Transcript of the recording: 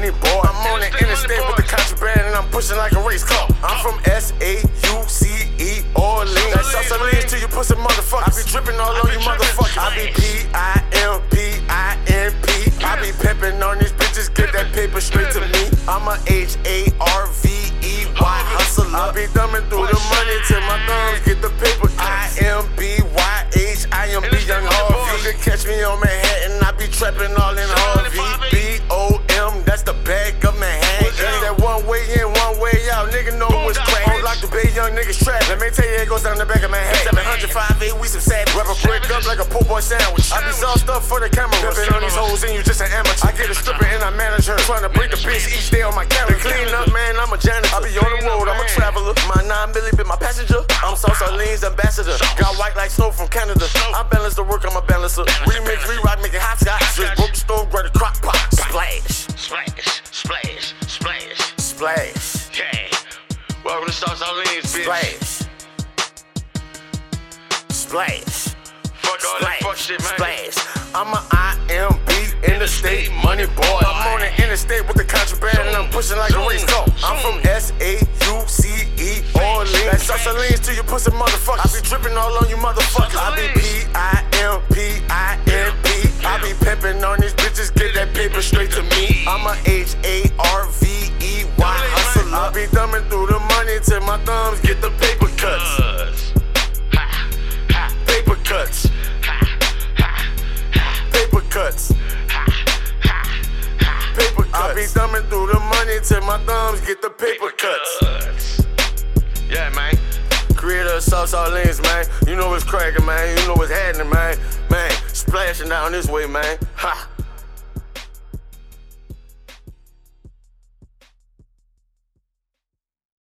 money boy. I'm on the interstate with the contraband and I'm pushing like a race car. I'm from S-A-U-C-E, Orleans. That's South Orleans to you pussy motherfuckers. I be dripping all on you motherfuckers. I be P-I-M-P-I-N-P. I be pimping on these bitches, get that paper straight to me. I'm a H-A-R-V-E-Y hustler. I be thumbing through the money till my thumbs get the paper. I-M-B-Y-H, I am B Young Harvey. You can catch me on Manhattan, I be trapping all in Harvey. B-O-M, that's the bag of Manhattan. That one way in, one way out, nigga know what's crack. Don't like the Bay Young niggas trap. Let me tell you, it goes down the back of Manhattan. 705-8, we some savage. Rap a brick up like a po' boy sandwich. I be sauced up for the camera. Pimpin' on these hoes and you just an amateur. I get a stripper and I manage her. Trying to break the bitch each day on my camera. Clean up, man, I'm a janitor. I be on the road, I'm a traveler. My 9 milli been my passenger. I'm South Orleans ambassador. Got white like snow from Canada. I balance the work, I'm a balancer. Remix, re-rock, make it hot scotch. Just broke the stove, grab the crock pot. Splash. Splash, splash, splash. Splash. Yeah. Welcome to South Orleans, bitch. Splash. Splash. Fuck all that fuck shit, man. Splash. I'm a IMB interstate money boy. I'm on the interstate with the contraband and I'm pushing like a race car. I'm from S-A-U-C-E, Orleans. That's South Orleans to you pussy motherfuckers. I be dripping all on you motherfuckers. I be P-I-M-P-I-N-P. I be pimping on these bitches, get that paper straight to me. I'm a H-A-R-V-E-Y hustler. I be thumbing through the money till my thumbs get the paper cuts. Paper cuts. Paper cuts. Paper cuts. I be thumbing through the money till my thumbs get the paper cuts. Yeah, man. Creator of South Orleans, man. You know what's cracking, man. You know what's happening, man. Man, splashing down this way, man. Ha.